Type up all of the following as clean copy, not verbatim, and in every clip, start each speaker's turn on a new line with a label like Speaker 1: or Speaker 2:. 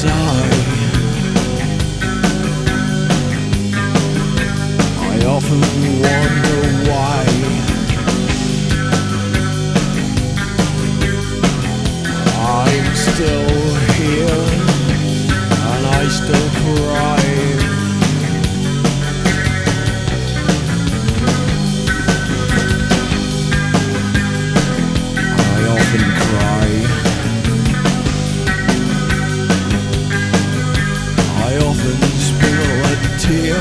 Speaker 1: I often wonder why. I'm still here and I still cry. I often cry. I often spill a tear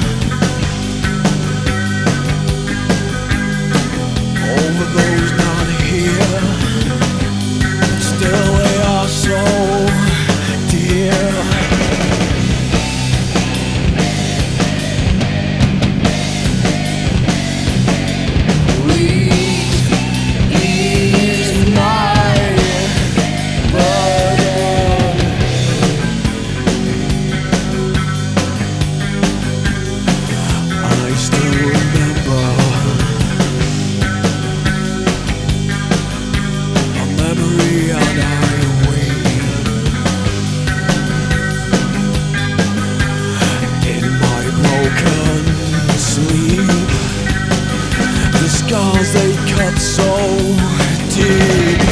Speaker 1: over those not here, but still they are so dear. Grief is my burden. I still remember a memory and I wait in my broken sleep. The scars they cut so deep.